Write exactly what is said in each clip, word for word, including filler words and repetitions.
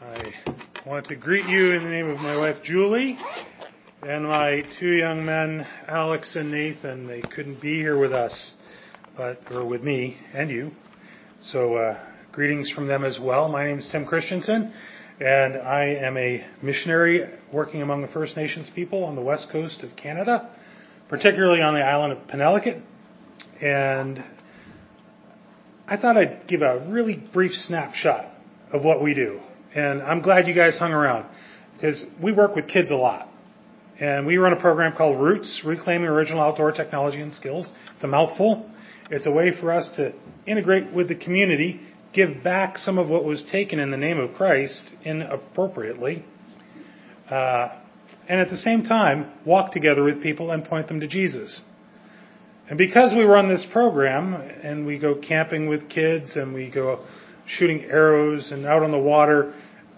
I want to greet you in the name of my wife Julie and my two young men, Alex and Nathan. They couldn't be here with us, but or with me and you. So uh, greetings from them as well. My name is Tim Christensen, and I am a missionary working among the First Nations people on the west coast of Canada, particularly on the island of Penelakut. And I thought I'd give a really brief snapshot of what we do. And I'm glad you guys hung around, because we work with kids a lot. And we run a program called Roots, Reclaiming Original Outdoor Technology and Skills. It's a mouthful. It's a way for us to integrate with the community, give back some of what was taken in the name of Christ inappropriately, uh, and at the same time, walk together with people and point them to Jesus. And because we run this program, and we go camping with kids, and we go shooting arrows and out on the water,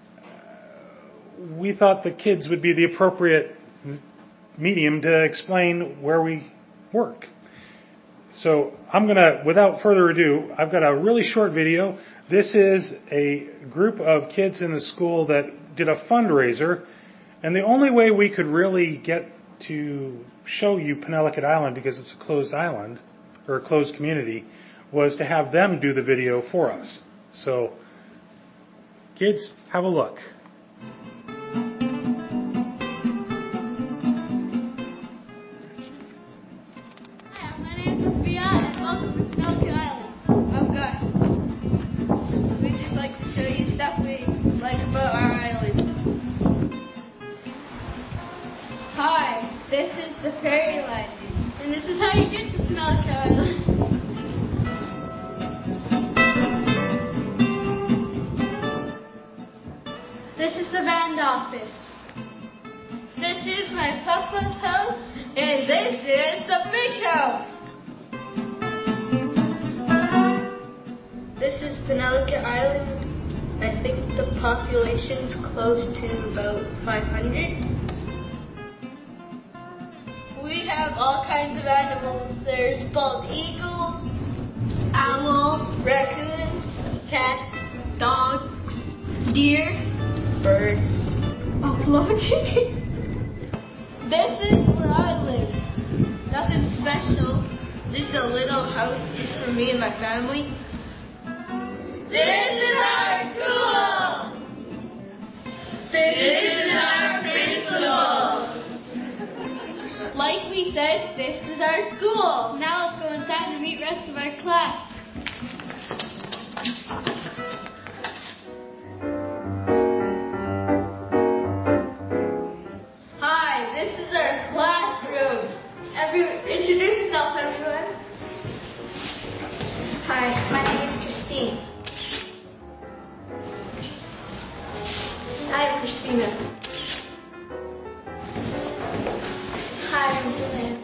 we thought the kids would be the appropriate medium to explain where we work. So I'm going to, without further ado, I've got a really short video. This is a group of kids in the school that did a fundraiser, and the only way we could really get to show you Penelakut Island, because it's a closed island, or a closed community, was to have them do the video for us. So, kids, have a look. Hi, my name is Sophia, and welcome to Penelakut Island. Oh gosh, we'd just like to show you stuff we like about our island. Hi, this is the ferry landing, And this is how you get to Penelakut Island. This is the band office. This is my papa's house. and this is the big house. This is Penelakut Island. I think the population's close to about five hundred. We have all kinds of animals. There's bald eagles, Owls, raccoons, cats, dogs, deer, birds. buffalo chicken. This is where I live. Nothing special. Just a little house just for me and my family. This is our school. This is our principal. Like we said, this is our school. Now let's go inside and meet the rest of our class. Hi, this is our classroom. Everyone, introduce yourself, everyone. Hi, my name is Christine. I'm Christina. Hi, I'm Julian.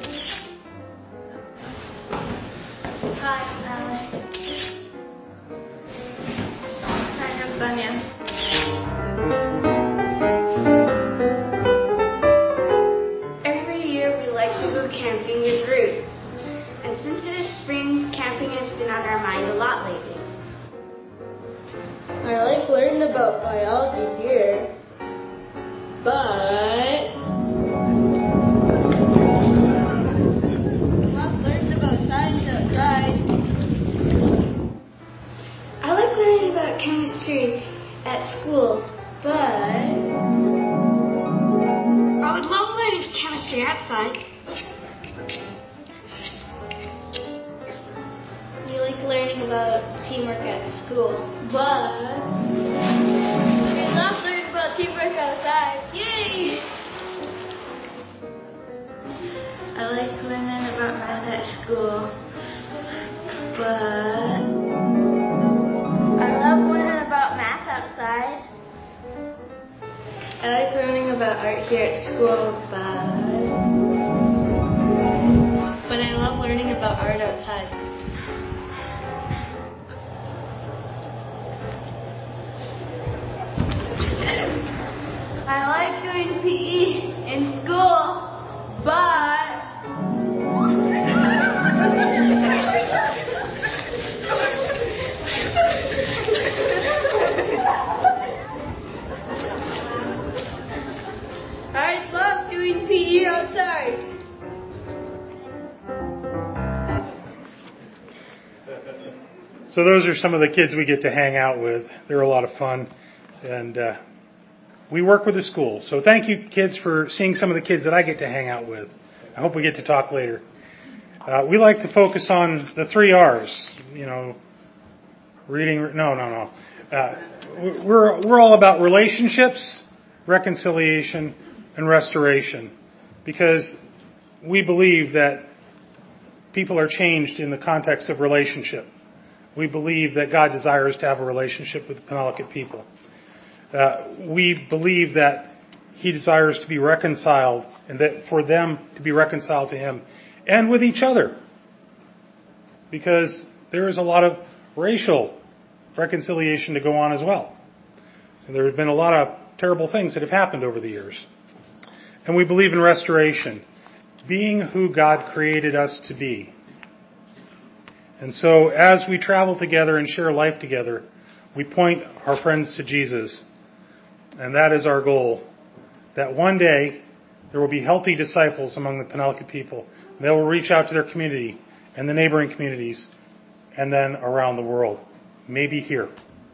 Hi, I'm Alex. Hi, I'm Sonia. Every year we like to go camping with Roots. And since it is spring, camping has been on our mind a lot lately. I like learning about biology here, but I love learning about science outside. I like learning about chemistry at school, but I would love learning chemistry outside. You like learning about teamwork at school, But we love learning about teamwork outside. yay! I like learning about math at school, but I love learning about math outside. I like learning about art here at school, but but I love learning about art outside. I like doing P E in school, but So those are some of the kids we get to hang out with. They're a lot of fun. And uh, we work with the school. So thank you, kids, for seeing some of the kids that I get to hang out with. I hope we get to talk later. Uh, we like to focus on the three R's. You know, reading. No, no, no. Uh, we're we're all about relationships, reconciliation, and restoration, because we believe that people are changed in the context of relationship. We believe that God desires to have a relationship with the Penelakut people. Uh, we believe that He desires to be reconciled, and that for them to be reconciled to Him and with each other. Because there is a lot of racial reconciliation to go on as well. And there have been a lot of terrible things that have happened over the years. And we believe in restoration, being who God created us to be. And so as we travel together and share life together, we point our friends to Jesus. And that is our goal. That one day there will be healthy disciples among the Penelakut people. They will reach out to their community and the neighboring communities and then around the world. Maybe here.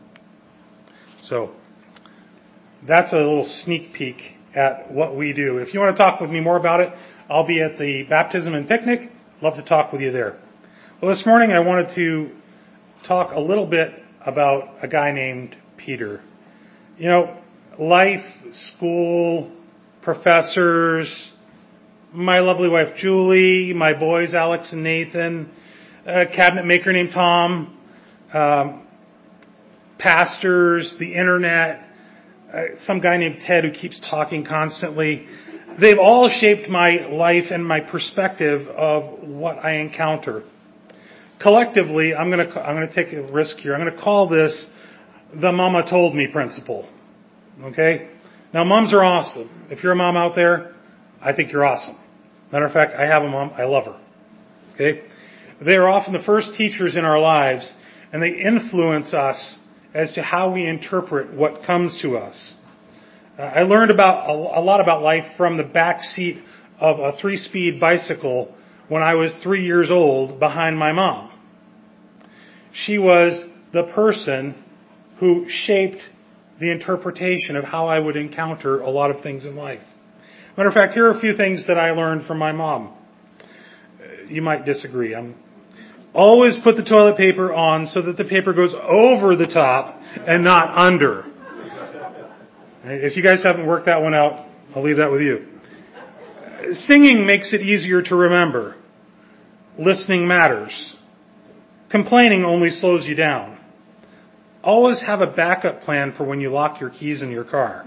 So that's a little sneak peek at what we do. If you want to talk with me more about it, I'll be at the baptism and picnic. Love to talk with you there. Well, this morning I wanted to talk a little bit about a guy named Peter. You know, life, school, professors, my lovely wife Julie, my boys Alex and Nathan, a cabinet maker named Tom, um, pastors, the internet, uh, some guy named Ted who keeps talking constantly. They've all shaped my life and my perspective of what I encounter. Collectively, I'm going to I'm going to take a risk here. I'm going to call this the Mama Told Me principle. Okay? Now, moms are awesome. If you're a mom out there, I think you're awesome. Matter of fact, I have a mom. I love her. Okay? They are often the first teachers in our lives, and they influence us as to how we interpret what comes to us. Uh, I learned about a, a lot about life from the back seat of a three-speed bicycle when I was three years old behind my mom. She was the person who shaped the interpretation of how I would encounter a lot of things in life. Matter of fact, here are a few things that I learned from my mom. You might disagree. I'm always put the toilet paper on so that the paper goes over the top and not under. If you guys haven't worked that one out, I'll leave that with you. Singing makes it easier to remember. Listening matters. Complaining only slows you down. Always have a backup plan for when you lock your keys in your car.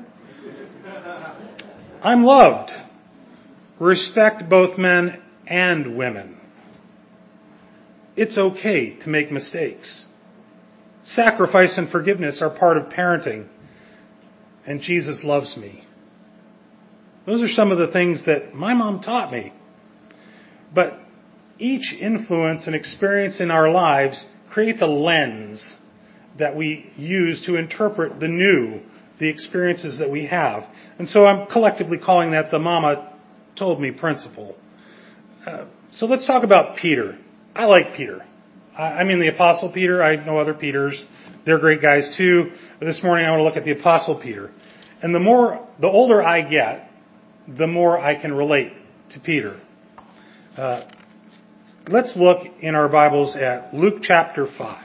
I'm loved. Respect both men and women. It's okay to make mistakes. Sacrifice and forgiveness are part of parenting. And Jesus loves me. Those are some of the things that my mom taught me. But each influence and experience in our lives creates a lens that we use to interpret the new, the experiences that we have. And so I'm collectively calling that the Mama Told Me principle. Uh, so let's talk about Peter. I like Peter. I, I mean the Apostle Peter. I know other Peters. They're great guys too. But this morning I want to look at the Apostle Peter. And the more, the older I get, the more I can relate to Peter. Uh, let's look in our Bibles at Luke chapter five.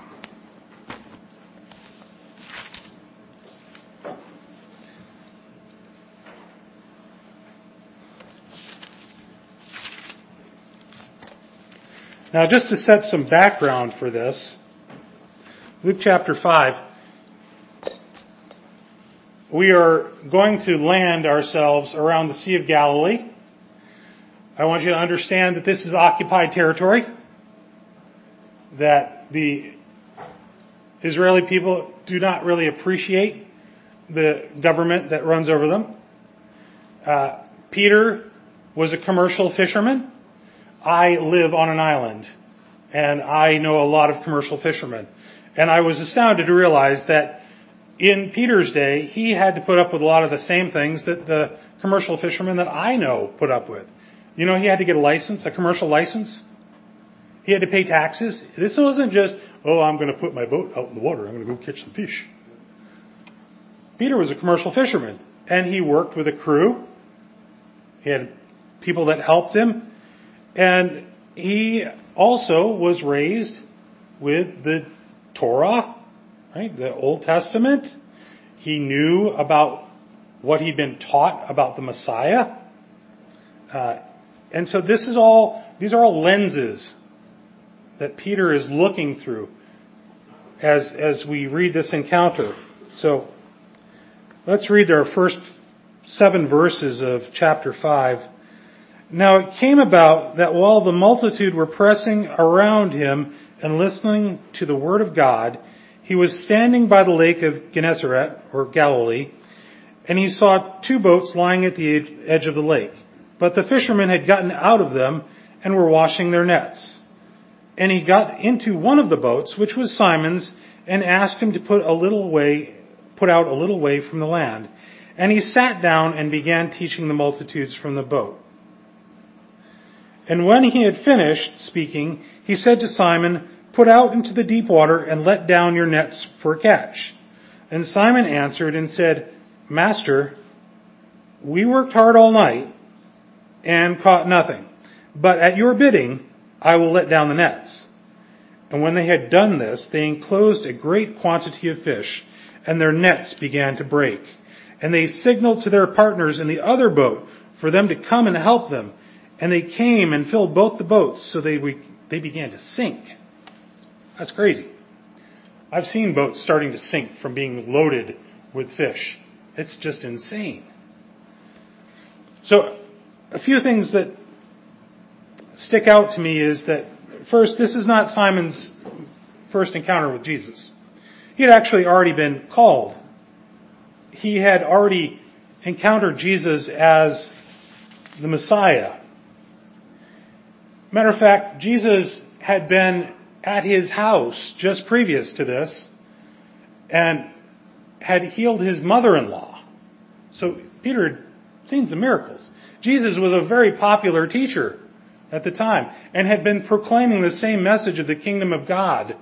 Now, just to set some background for this, Luke chapter five, we are going to land ourselves around the Sea of Galilee. I want you to understand that this is occupied territory, that the Israeli people do not really appreciate the government that runs over them. Uh, Peter was a commercial fisherman. I live on an island, and I know a lot of commercial fishermen. And I was astounded to realize that in Peter's day, he had to put up with a lot of the same things that the commercial fishermen that I know put up with. You know, he had to get a license, a commercial license. He had to pay taxes. This wasn't just, oh, I'm going to put my boat out in the water. I'm going to go catch some fish. Peter was a commercial fisherman, and he worked with a crew. He had people that helped him. And he also was raised with the Torah, right? The Old Testament. He knew about what he'd been taught about the Messiah. Uh, and so this is all, these are all lenses that Peter is looking through as, as we read this encounter. So let's read our first seven verses of chapter five. Now it came about that while the multitude were pressing around him and listening to the word of God, he was standing by the lake of Gennesaret, or Galilee, and he saw two boats lying at the edge of the lake. But the fishermen had gotten out of them and were washing their nets. And he got into one of the boats, which was Simon's, and asked him to put a little way, put out a little way from the land. And he sat down and began teaching the multitudes from the boat. And when he had finished speaking, he said to Simon, "Put out into the deep water and let down your nets for a catch." And Simon answered and said, "Master, we worked hard all night and caught nothing. But at your bidding, I will let down the nets." And when they had done this, they enclosed a great quantity of fish, and their nets began to break. And they signaled to their partners in the other boat for them to come and help them. And they came and filled both the boats, so they they began to sink. That's crazy. I've seen boats starting to sink from being loaded with fish. It's just insane. So, a few things that stick out to me is that, first, this is not Simon's first encounter with Jesus. He had actually already been called. He had already encountered Jesus as the Messiah. Matter of fact, Jesus had been at his house just previous to this and had healed his mother-in-law. So Peter had seen some miracles. Jesus was a very popular teacher at the time and had been proclaiming the same message of the kingdom of God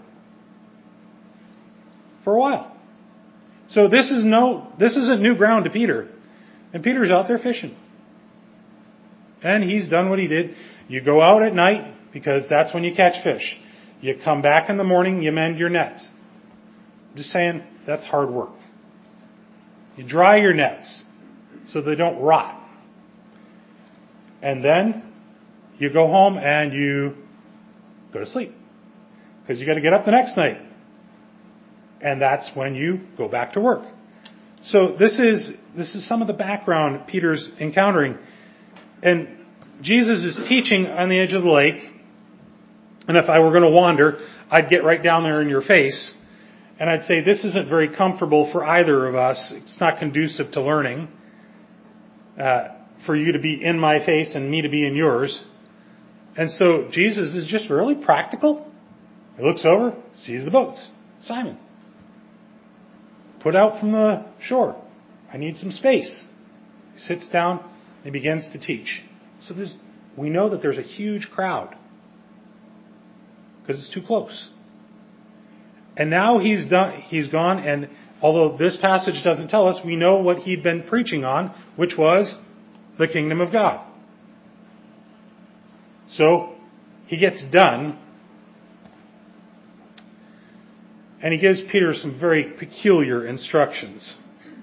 for a while. So this is no, this isn't new ground to Peter. And Peter's out there fishing. And he's done what he did. You go out at night because that's when you catch fish. You come back in the morning, you mend your nets. I'm just saying, that's hard work. You dry your nets so they don't rot. And then you go home and you go to sleep because you got to get up the next night. And that's when you go back to work. So this is this is some of the background Peter's encountering. And Jesus is teaching on the edge of the lake. And if I were going to wander, I'd get right down there in your face. And I'd say, this isn't very comfortable for either of us. It's not conducive to learning. Uh, for you to be in my face and me to be in yours. And so Jesus is just really practical. He looks over, sees the boats. Simon, put out from the shore. I need some space. He sits down and begins to teach. So there's, we know that there's a huge crowd because it's too close. And now he's done, he's gone, and although this passage doesn't tell us, we know what he'd been preaching on, which was the kingdom of God. So he gets done, and he gives Peter some very peculiar instructions.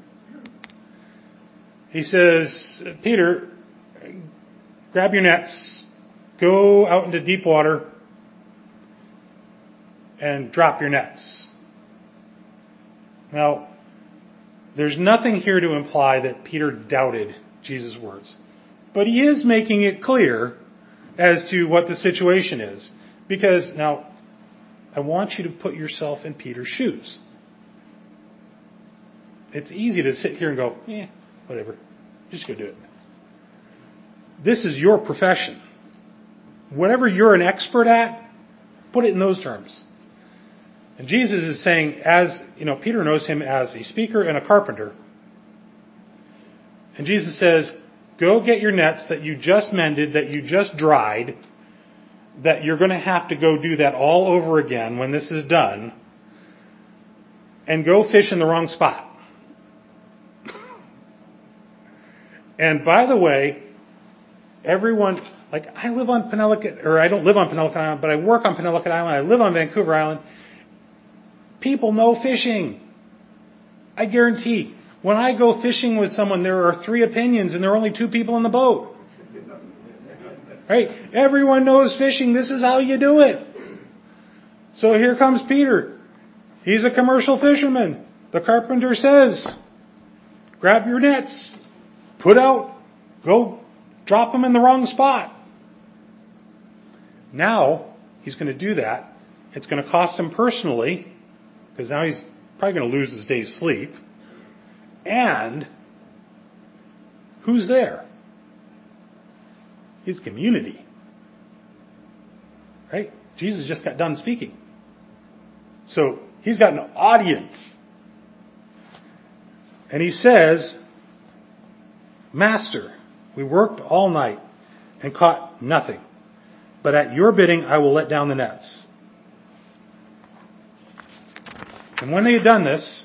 He says, Peter, grab your nets, go out into deep water, and drop your nets. Now, there's nothing here to imply that Peter doubted Jesus' words. But he is making it clear as to what the situation is. Because, now, I want you to put yourself in Peter's shoes. It's easy to sit here and go, eh, whatever, just go do it. This is your profession. Whatever you're an expert at, put it in those terms. And Jesus is saying, as, you know, Peter knows him as a speaker and a carpenter. And Jesus says, go get your nets that you just mended, that you just dried. that you're going to have to go do that all over again when this is done, and go fish in the wrong spot. And by the way, everyone, like I live on Penellicut, or I don't live on Penellicut Island, but I work on Penellicut Island, I live on Vancouver Island. People know fishing. I guarantee, when I go fishing with someone, there are three opinions and there are only two people in the boat. Right? Everyone knows fishing. This is how you do it. So here comes Peter. He's a commercial fisherman. The carpenter says, grab your nets, put out, go drop them in the wrong spot. Now, he's going to do that. It's going to cost him personally, because now he's probably going to lose his day's sleep. And who's there? His community. Right? Jesus just got done speaking. So he's got an audience. And he says, Master, we worked all night and caught nothing. But at your bidding, I will let down the nets. And when they had done this,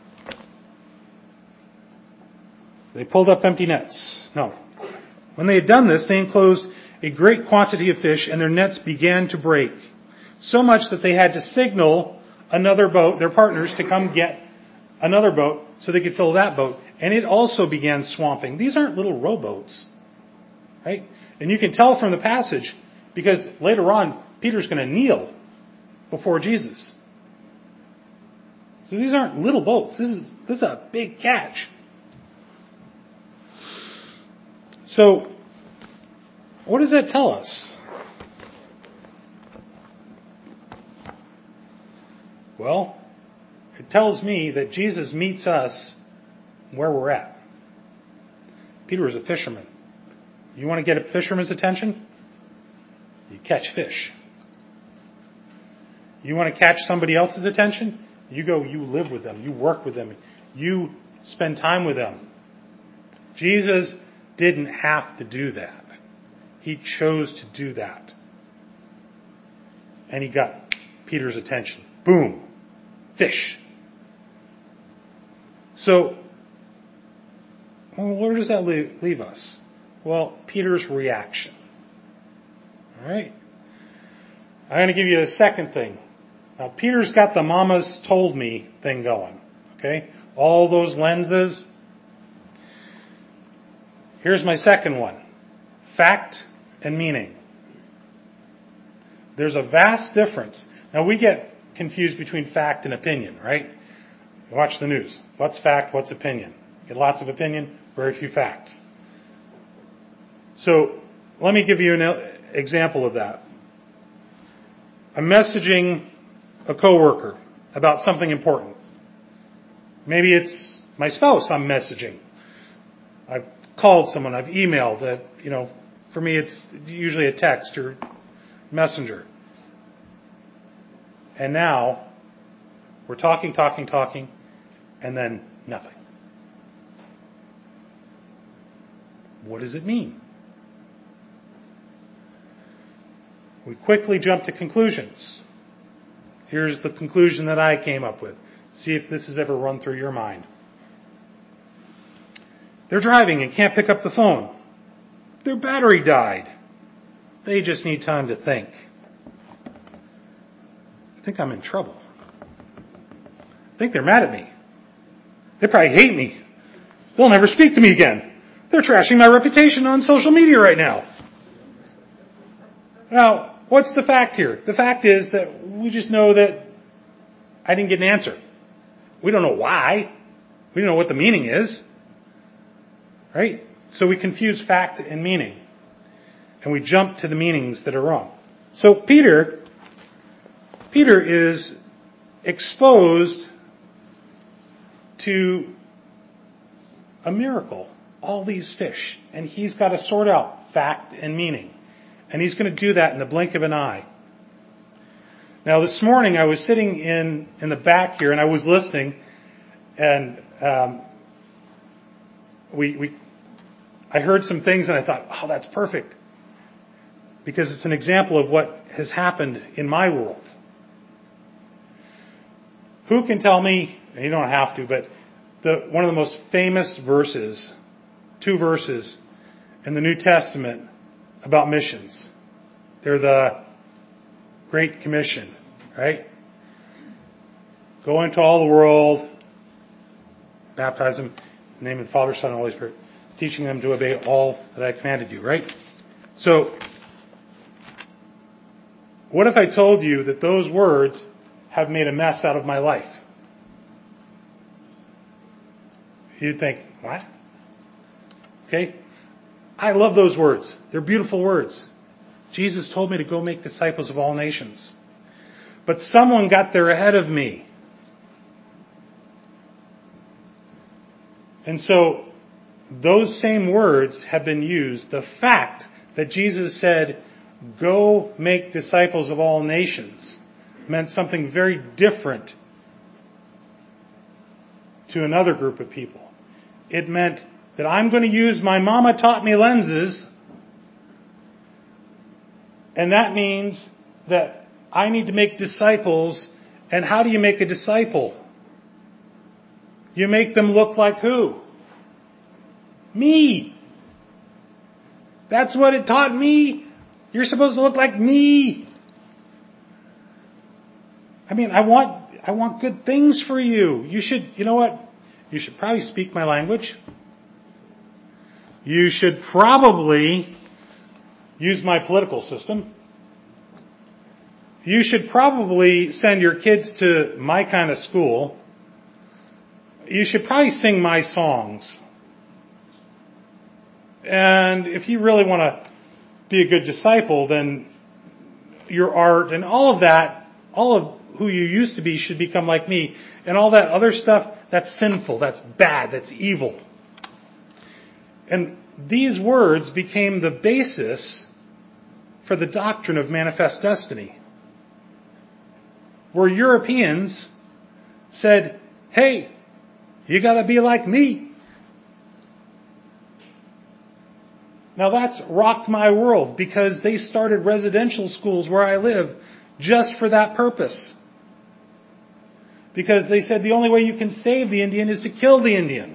they pulled up empty nets. No. When they had done this, they enclosed a great quantity of fish, and their nets began to break. So much that they had to signal another boat, their partners, to come get another boat so they could fill that boat. And it also began swamping. These aren't little rowboats. Right? And you can tell from the passage, because later on, Peter's going to kneel before Jesus. So these aren't little boats. This is, this is a big catch. So, what does that tell us? Well, it tells me that Jesus meets us where we're at. Peter was a fisherman. You want to get a fisherman's attention? You catch fish. You want to catch somebody else's attention? You go, you live with them. You work with them. You spend time with them. Jesus didn't have to do that. He chose to do that. And he got Peter's attention. Boom. Fish. So, well, where does that leave, leave us? Well, Peter's reaction. All right? I'm going to give you a second thing. Now, Peter's got the mama's told me thing going. Okay? All those lenses. Here's my second one. Fact and meaning. There's a vast difference. Now, we get confused between fact and opinion, right? Watch the news. What's fact? What's opinion? Get lots of opinion, very few facts. So, let me give you an example of that. I'm messaging a coworker about something important. Maybe it's my spouse I'm messaging. I've called someone, I've emailed. That, you know, for me it's usually a text or messenger. And now we're talking, talking, talking, and then nothing. What does it mean? We quickly jump to conclusions. Here's the conclusion that I came up with. See if this has ever run through your mind. They're driving and can't pick up the phone. Their battery died. They just need time to think. I think I'm in trouble. I think they're mad at me. They probably hate me. They'll never speak to me again. They're trashing my reputation on social media right now. Now, what's the fact here? The fact is that we just know that I didn't get an answer. We don't know why. We don't know what the meaning is. Right? So we confuse fact and meaning. And we jump to the meanings that are wrong. So Peter, Peter is exposed to a miracle. All these fish. And he's got to sort out fact and meaning. And he's going to do that in the blink of an eye. Now this morning I was sitting in, in the back here and I was listening, and um, we, we I heard some things and I thought, oh, that's perfect. Because it's an example of what has happened in my world. Who can tell me, and you don't have to, but the, one of the most famous verses, two verses in the New Testament about missions. They're the Great Commission, right? Go into all the world, baptize them in the name of the Father, Son, and Holy Spirit, teaching them to obey all that I commanded you, right? So, what if I told you that those words have made a mess out of my life? You'd think, what? Okay? I love those words. They're beautiful words. Jesus told me to go make disciples of all nations. But someone got there ahead of me. And so, those same words have been used. The fact that Jesus said, go make disciples of all nations, meant something very different to another group of people. It meant that I'm going to use my mama taught me lenses, and that means that I need to make disciples. And how do you make a disciple? You make them look like who? Me. That's what it taught me. You're supposed to look like me. I mean, I want, I want good things for you. You should, you know what? You should probably speak my language. You should probably use my political system. You should probably send your kids to my kind of school. You should probably sing my songs. And if you really want to be a good disciple, then your art and all of that, all of who you used to be should become like me. And all that other stuff, that's sinful, that's bad, that's evil. And these words became the basis for the doctrine of manifest destiny. Where Europeans said, hey, you gotta be like me. Now that's rocked my world because they started residential schools where I live just for that purpose. Because they said the only way you can save the Indian is to kill the Indian.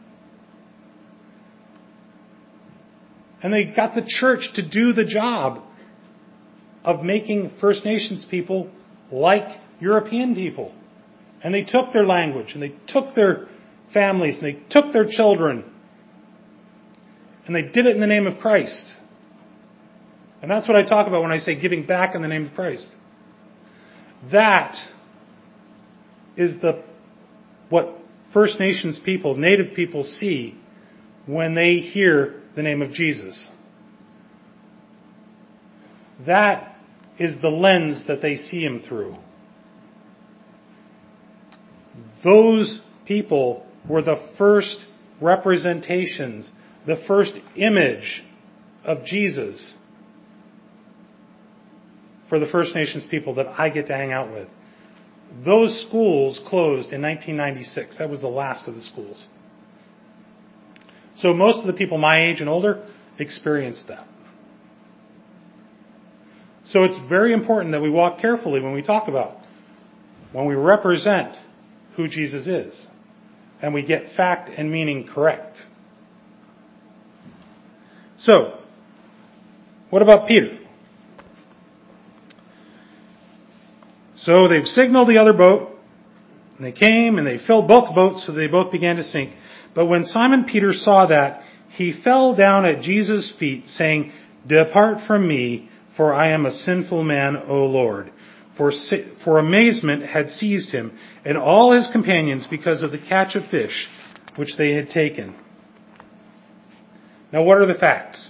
And they got the church to do the job of making First Nations people like European people. And they took their language, and they took their families, and they took their children, and they did it in the name of Christ. And that's what I talk about when I say giving back in the name of Christ. That is the what First Nations people, Native people see when they hear the name of Jesus. That is the lens that they see Him through. Those people were the first representations, the first image of Jesus for the First Nations people that I get to hang out with. Those schools closed in nineteen ninety-six. That was the last of the schools. So most of the people my age and older experienced that. So it's very important that we walk carefully when we talk about, when we represent who Jesus is, and we get fact and meaning correct. So, what about Peter? So they've signaled the other boat, and they came and they filled both boats, so they both began to sink. But when Simon Peter saw that, he fell down at Jesus' feet, saying, "Depart from me, for I am a sinful man, O Lord." For, for amazement had seized him and all his companions because of the catch of fish which they had taken. Now what are the facts?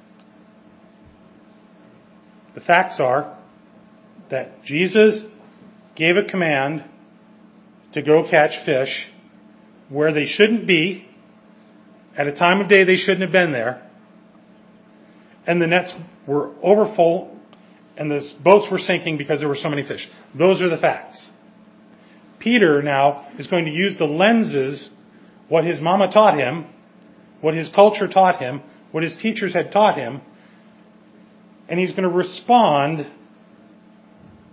The facts are that Jesus gave a command to go catch fish where they shouldn't be, at a time of day they shouldn't have been there, and the nets were overfull, and the boats were sinking because there were so many fish. Those are the facts. Peter now is going to use the lenses, what his mama taught him, what his culture taught him, what his teachers had taught him, and he's going to respond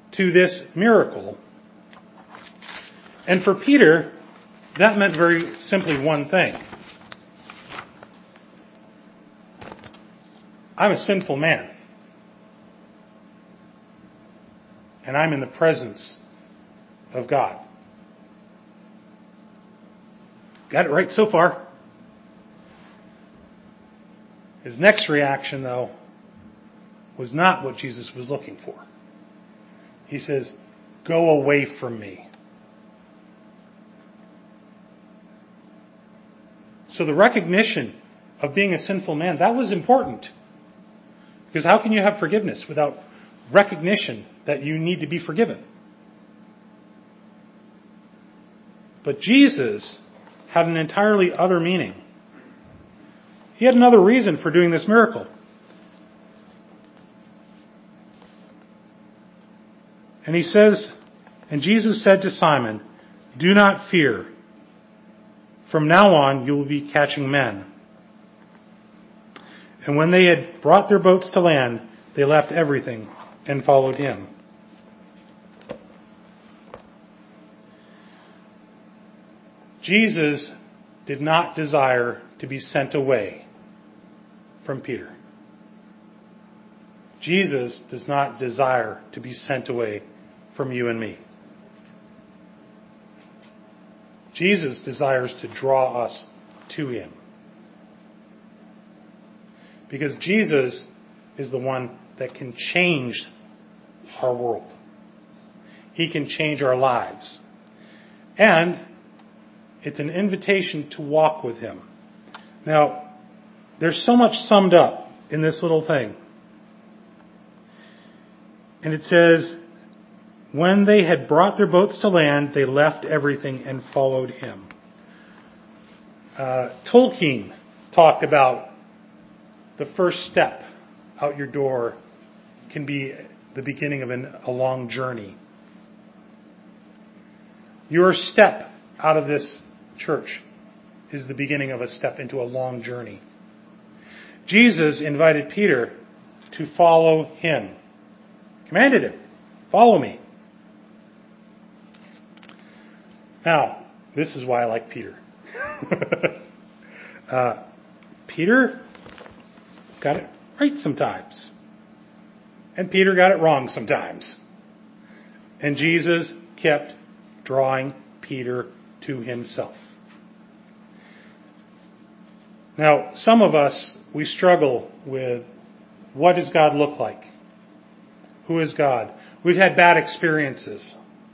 to this miracle. And for Peter, that meant very simply one thing. I'm a sinful man. And I'm in the presence of God. Got it right so far. His next reaction, though, was not what Jesus was looking for. He says, "Go away from me." So the recognition of being a sinful man, that was important. Because how can you have forgiveness without recognition that you need to be forgiven? But Jesus had an entirely other meaning. He had another reason for doing this miracle. And he says, and Jesus said to Simon, "Do not fear. From now on you will be catching men." And when they had brought their boats to land, they left everything and followed him. Jesus did not desire to be sent away from Peter. Jesus does not desire to be sent away from you and me. Jesus desires to draw us to him. Because Jesus is the one that can change our world. He can change our lives. And it's an invitation to walk with him. Now, there's so much summed up in this little thing. And it says, when they had brought their boats to land, they left everything and followed him. Uh, Tolkien talked about the first step out your door can be the beginning of an, a long journey. Your step out of this church is the beginning of a step into a long journey. Jesus invited Peter to follow him. Commanded him, follow me. Now, this is why I like Peter. uh, Peter got it right sometimes. And Peter got it wrong sometimes. And Jesus kept drawing Peter to himself. Now, some of us, we struggle with what does God look like? Who is God? We've had bad experiences.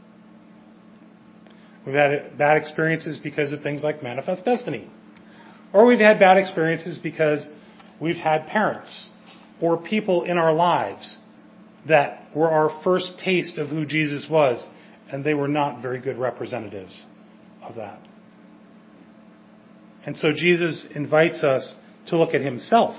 We've had bad experiences because of things like Manifest Destiny. Or we've had bad experiences because we've had parents or people in our lives that were our first taste of who Jesus was, and they were not very good representatives of that. And so Jesus invites us to look at himself.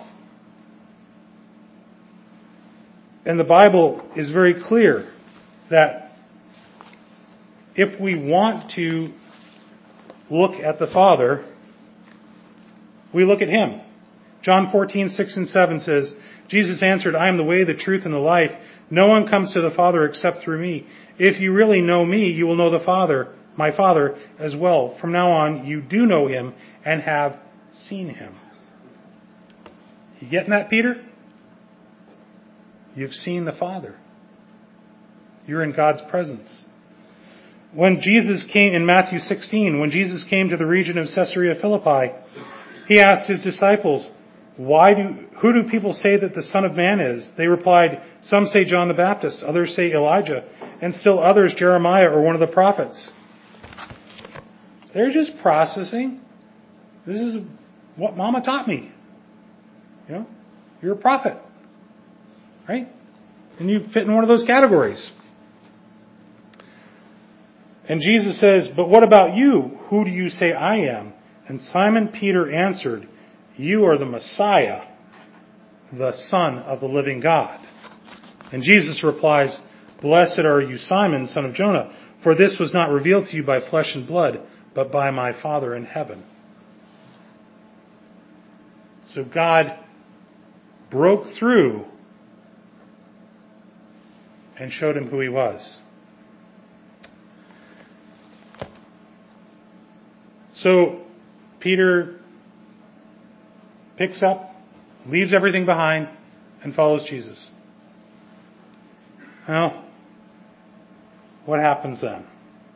And the Bible is very clear that if we want to look at the Father, we look at him. John fourteen, six and seven says, Jesus answered, "I am the way, the truth, and the life. No one comes to the Father except through me. If you really know me, you will know the Father, my Father, as well. From now on, you do know him and have seen him." You getting that, Peter? You've seen the Father. You're in God's presence. When Jesus came, in Matthew sixteen, when Jesus came to the region of Caesarea Philippi, he asked his disciples, Why do, who do people say that the Son of Man is? They replied, some say John the Baptist, others say Elijah, and still others Jeremiah or one of the prophets. They're just processing. This is what Mama taught me. You know, you're a prophet. Right? And you fit in one of those categories. And Jesus says, but what about you? Who do you say I am? And Simon Peter answered, you are the Messiah, the Son of the living God. And Jesus replies, blessed are you, Simon, son of Jonah, for this was not revealed to you by flesh and blood, but by my Father in heaven. So God broke through and showed him who he was. So Peter picks up, leaves everything behind, and follows Jesus. Well, what happens then?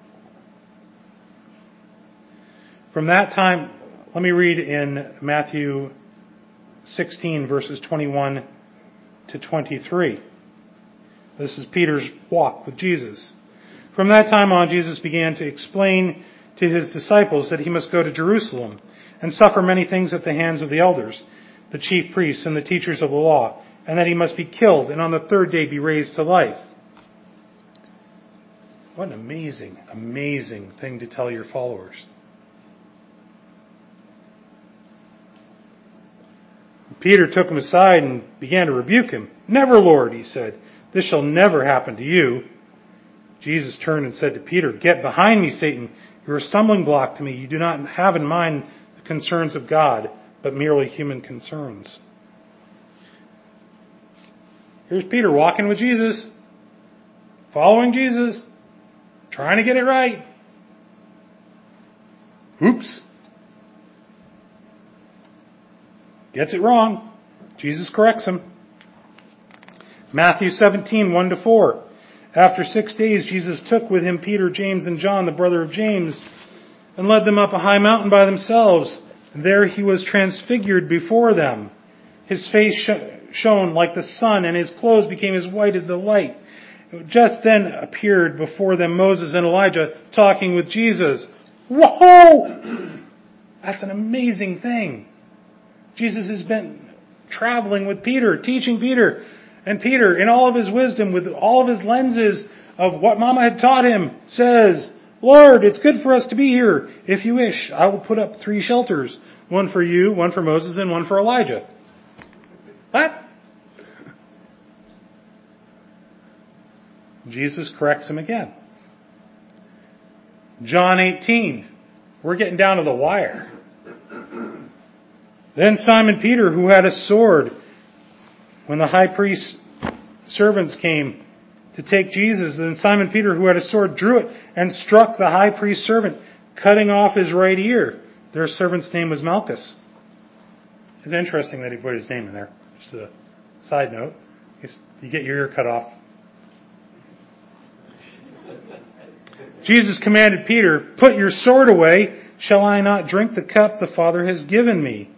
From that time, let me read in Matthew sixteen, verses twenty-one to twenty-three. This is Peter's walk with Jesus. From that time on, Jesus began to explain to his disciples that he must go to Jerusalem and suffer many things at the hands of the elders, the chief priests, and the teachers of the law, and that he must be killed and on the third day be raised to life. What an amazing, amazing thing to tell your followers. Peter took him aside and began to rebuke him. "Never, Lord," he said. "This shall never happen to you." Jesus turned and said to Peter, "Get behind me, Satan. You're a stumbling block to me. You do not have in mind the concerns of God, but merely human concerns." Here's Peter walking with Jesus, following Jesus, trying to get it right. Oops. Gets it wrong. Jesus corrects him. Matthew seventeen, one to four. After six days, Jesus took with him Peter, James, and John, the brother of James, and led them up a high mountain by themselves. There he was transfigured before them. His face sh- shone like the sun, and his clothes became as white as the light. Just then appeared before them Moses and Elijah talking with Jesus. Whoa! That's an amazing thing. Jesus has been traveling with Peter, teaching Peter. And Peter, in all of his wisdom, with all of his lenses of what Mama had taught him, says, "Lord, it's good for us to be here. If you wish, I will put up three shelters. One for you, one for Moses, and one for Elijah." What? Jesus corrects him again. John eighteen. We're getting down to the wire. Then Simon Peter, who had a sword, when the high priest's servants came to take Jesus, then Simon Peter, who had a sword, drew it and struck the high priest's servant, cutting off his right ear. Their servant's name was Malchus. It's interesting that he put his name in there. Just a side note. You get your ear cut off. Jesus commanded Peter, "Put your sword away. Shall I not drink the cup the Father has given me?"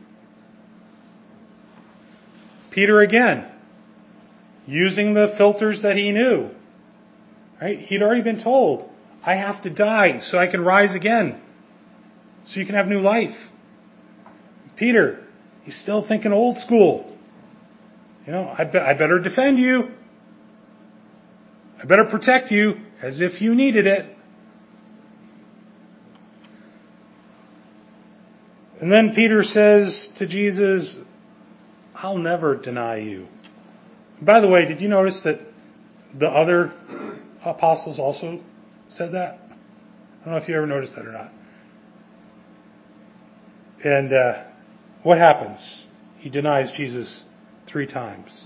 Peter again, using the filters that he knew. Right? He'd already been told, I have to die so I can rise again. So you can have new life. Peter, he's still thinking old school. You know, I, be- I better defend you. I better protect you as if you needed it. And then Peter says to Jesus, "I'll never deny you." By the way, did you notice that the other apostles also said that? I don't know if you ever noticed that or not. And uh, what happens? He denies Jesus three times.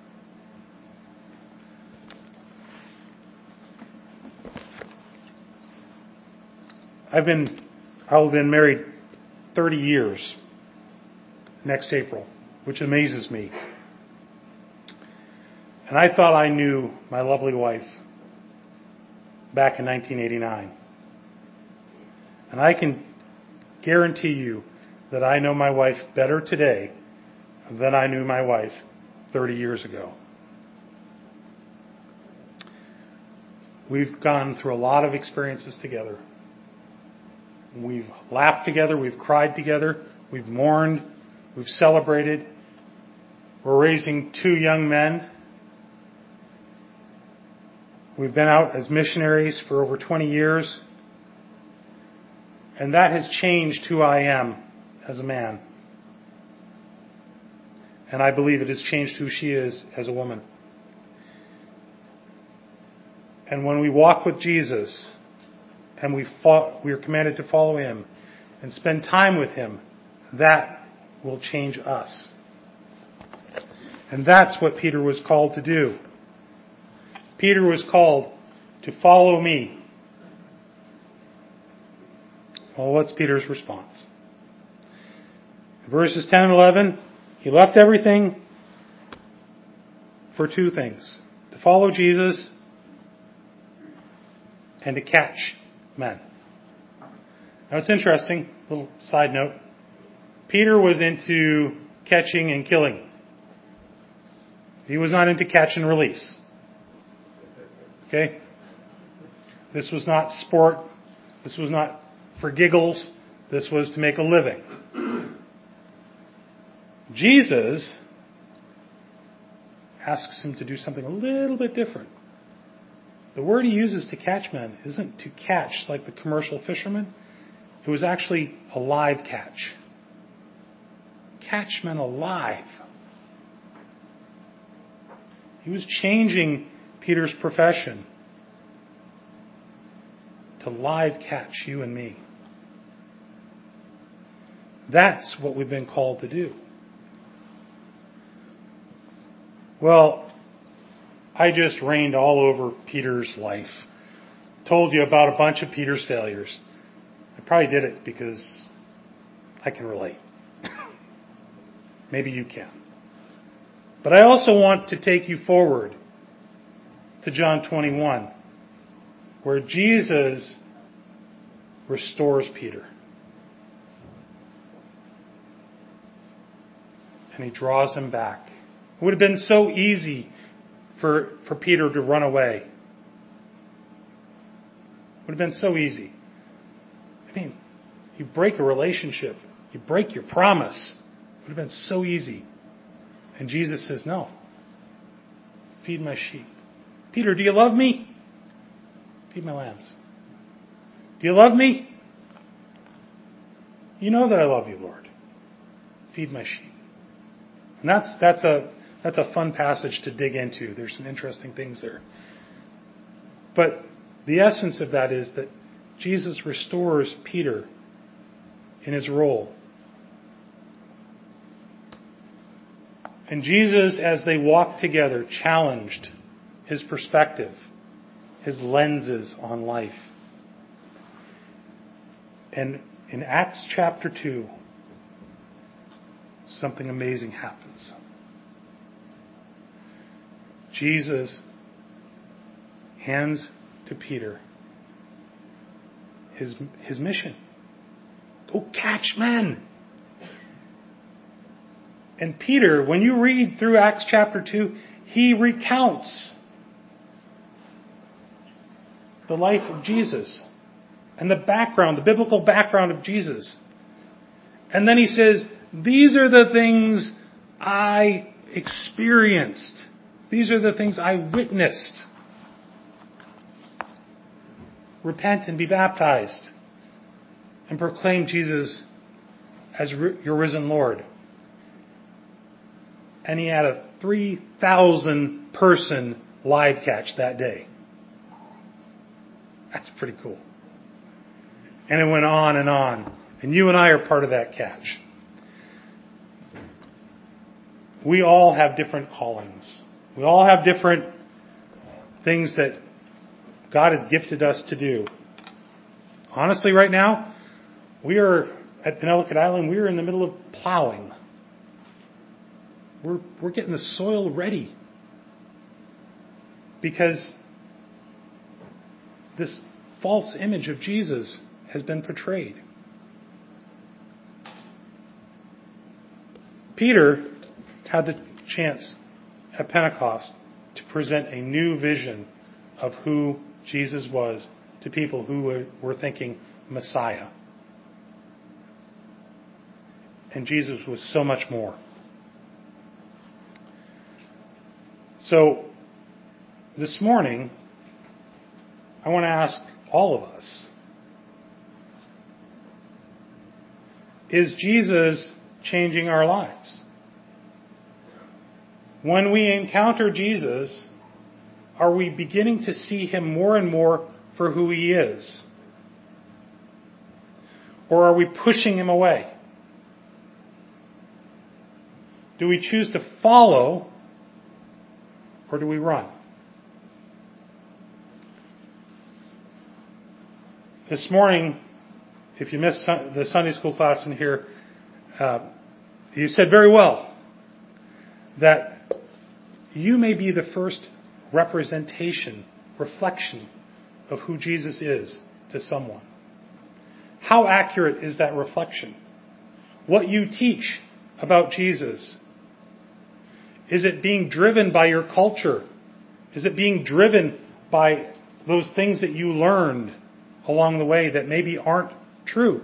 I've been, I've been married thirty years next April, which amazes me. And I thought I knew my lovely wife back in nineteen eighty-nine. And I can guarantee you that I know my wife better today than I knew my wife thirty years ago. We've gone through a lot of experiences together. We've laughed together, we've cried together, we've mourned, we've celebrated. We're raising two young men. We've been out as missionaries for over twenty years. And that has changed who I am as a man. And I believe it has changed who she is as a woman. And when we walk with Jesus, and we fought, we are commanded to follow Him and spend time with Him, that will change us. And that's what Peter was called to do. Peter was called to follow me. Well, what's Peter's response? In verses ten and eleven, he left everything for two things: to follow Jesus and to catch men. Now it's interesting, little side note. Peter was into catching and killing. He was not into catch and release. Okay? This was not sport. This was not for giggles. This was to make a living. Jesus asks him to do something a little bit different. The word he uses to catch men isn't to catch like the commercial fishermen. It was actually a live catch. Catch men alive. He was changing Peter's profession to live catch you and me. That's what we've been called to do. Well, I just rained all over Peter's life. Told you about a bunch of Peter's failures. I probably did it because I can relate. Maybe you can. But I also want to take you forward to John twenty-one, where Jesus restores Peter. And he draws him back. It would have been so easy for, for Peter to run away. It would have been so easy. I mean, you break a relationship. You break your promise. It would have been so easy. And Jesus says, no. Feed my sheep. Peter, do you love me? Feed my lambs. Do you love me? You know that I love you, Lord. Feed my sheep. And that's that's a that's a fun passage to dig into. There's some interesting things there. But the essence of that is that Jesus restores Peter in his role. And Jesus, as they walked together, challenged his perspective, his lenses on life. And in Acts chapter two, something amazing happens. Jesus hands to Peter his, his mission. Go catch men. And Peter, when you read through Acts chapter two, he recounts the life of Jesus and the background, the biblical background of Jesus. And then he says, these are the things I experienced. These are the things I witnessed. Repent and be baptized and proclaim Jesus as your risen Lord. And he had a three thousand person live catch that day. That's pretty cool. And it went on and on. And you and I are part of that catch. We all have different callings. We all have different things that God has gifted us to do. Honestly, right now, we are at Penellicut Island, we are in the middle of plowing. We're, we're getting the soil ready. Because this false image of Jesus has been portrayed. Peter had the chance at Pentecost to present a new vision of who Jesus was to people who were, were thinking Messiah. And Jesus was so much more. So, this morning, I want to ask all of us, is Jesus changing our lives? When we encounter Jesus, are we beginning to see him more and more for who he is? Or are we pushing him away? Do we choose to follow, or do we run? This morning, if you missed the Sunday school class in here, uh, you said very well that you may be the first representation, reflection of who Jesus is to someone. How accurate is that reflection? What you teach about Jesus, is it being driven by your culture? Is it being driven by those things that you learned along the way that maybe aren't true?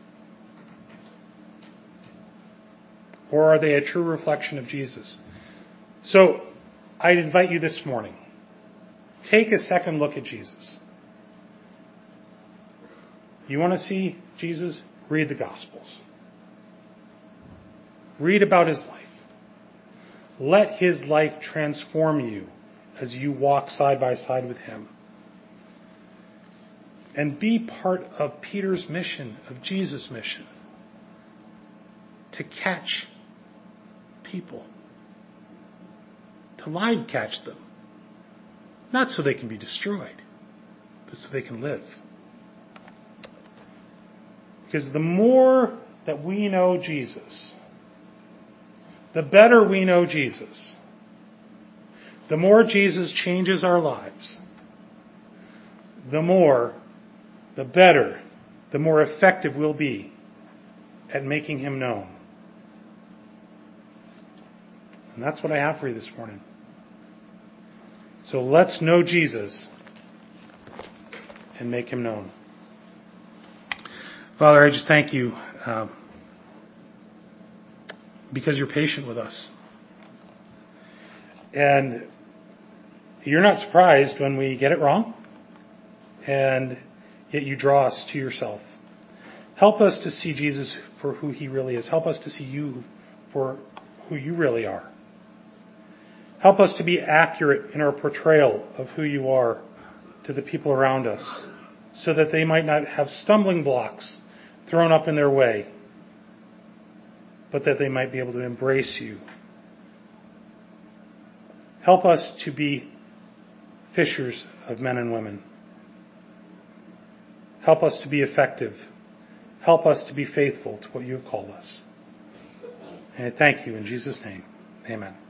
Or are they a true reflection of Jesus? So, I'd invite you this morning, take a second look at Jesus. You want to see Jesus? Read the Gospels. Read about his life. Let his life transform you as you walk side by side with him. And be part of Peter's mission, of Jesus' mission, to catch people. To live catch them. Not so they can be destroyed, but so they can live. Because the more that we know Jesus, the better we know Jesus, the more Jesus changes our lives, the more, the better, the more effective we'll be at making him known. And that's what I have for you this morning. So let's know Jesus and make him known. Father, I just thank you uh, because you're patient with us. And you're not surprised when we get it wrong, and yet you draw us to yourself. Help us to see Jesus for who he really is. Help us to see you for who you really are. Help us to be accurate in our portrayal of who you are to the people around us, so that they might not have stumbling blocks thrown up in their way, but that they might be able to embrace you. Help us to be fishers of men and women. Help us to be effective. Help us to be faithful to what you have called us. And I thank you in Jesus' name. Amen.